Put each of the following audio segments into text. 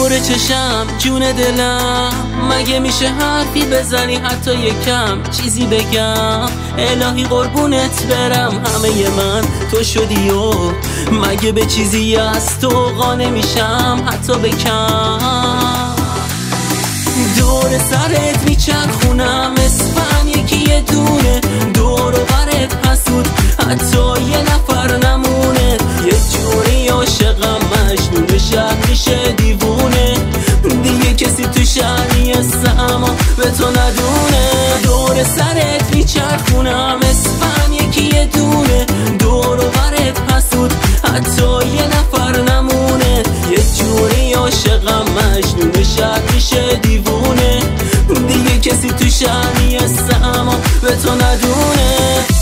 دور چشم جون دلم، مگه میشه حرفی بزنی حتی یکم چیزی بگم؟ الهی قربونت برم، همه من تو شدی و مگه به چیزی از تو قانع میشم حتی بکم؟ دور سرت میچرخونم اسفن یکی یه دونه، دور و برت حسود حتی یه نفر نمونه، یه جوری عاشقم مجنون شهر میشه دیوونه، دیگه کسی تو شهری اما به تو ندونه. دور سرت میچرخونم اسفن یکی یه دونه، دور و برت حسود حتی یه نفر نمونه، یه جوری عاشقم مجنون شهر میشه دیوونه، دیگه کسی تو شهری اما به تو ندونه.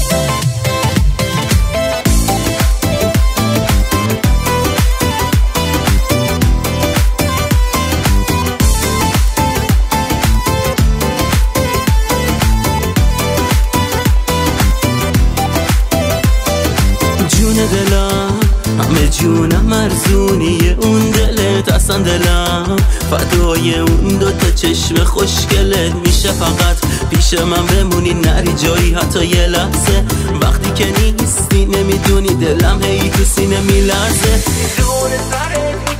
دلم همه جونم مرزونی اون دلت، اصلا دلم فدای اون دوتا چشم خوشگلت میشه، فقط پیش من بمونی نری جایی حتی یه لحظه، وقتی که نیستی نمیدونی دلم هی تو سینه میلرزه. دور سرت